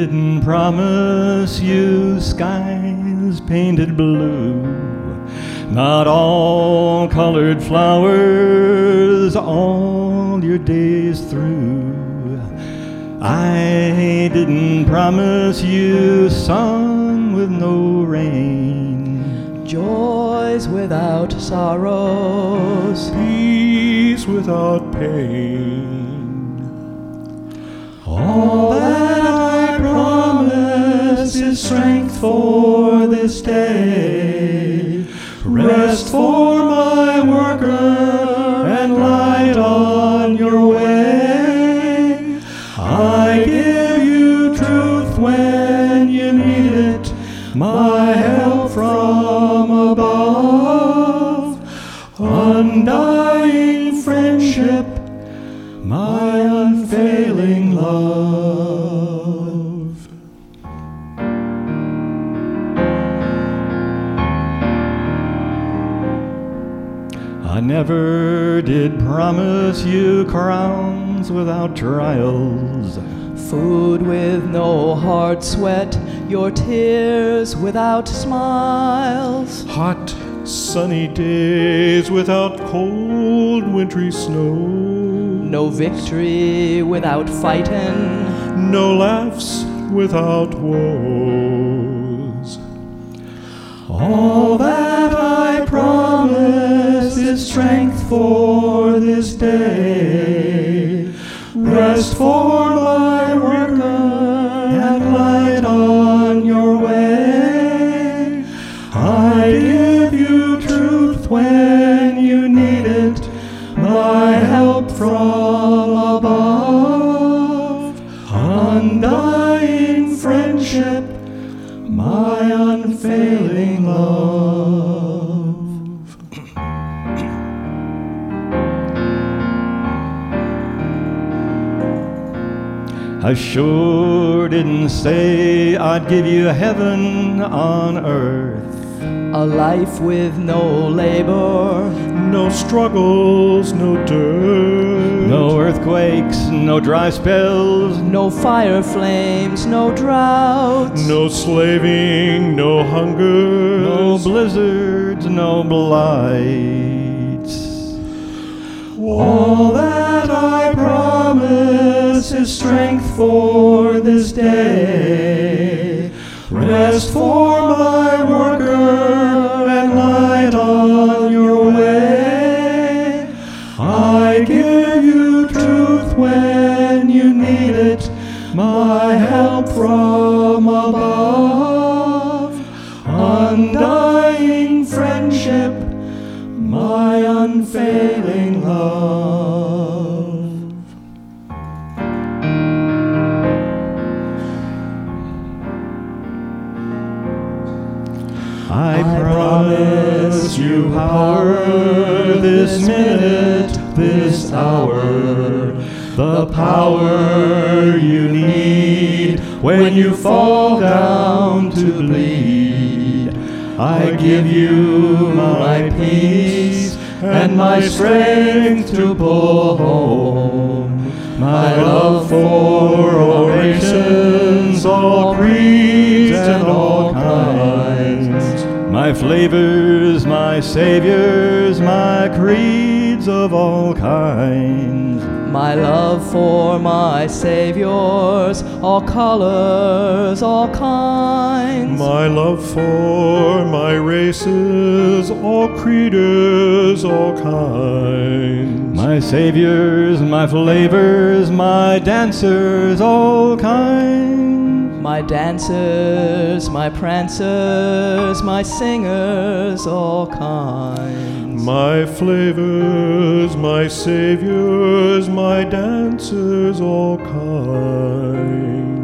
didn't promise you skies painted blue, not all colored flowers all your days through. I didn't promise you sun with no rain, joys without sorrows, peace without pain. All that I promise is strength for this day, rest for my worker, and light on your way. I give you truth when you need it, my help from above, undying friendship, my unfailing love. I never did promise you crowns without trials, food with no hard sweat, your tears without smiles, Hot, sunny days without cold, wintry snow, no victory without fighting, no laughs without woes. all that I promise is strength for this day, rest for my worker, and light on your way. I give you truth when you need it, my help from above, undying friendship, my unfailing love. I sure didn't say I'd give you heaven on earth, a life with no labor, no struggles, no dirt, no earthquakes, no dry spells, no fire flames, no droughts, no slaving, no hunger, no blizzards, no blights. All that I promise is strength for this day, rest for my worker, and light on your way. I give you truth when you need it, my help from above, undying friendship, my unfailing love. I promise you power this minute, this hour, the power you need when you fall down to bleed. I give you my peace and my strength to pull home, my love for orations, all creeds and all kinds, my flavors, my saviors, my creeds of all kinds, my love for my saviors, all colors, all kinds, my love for my races, all creeders, all kinds, my saviors, my flavors, my dancers, all kinds, my dancers, my prancers, my singers, all kinds, my flavors, my saviors, my dancers, all kinds.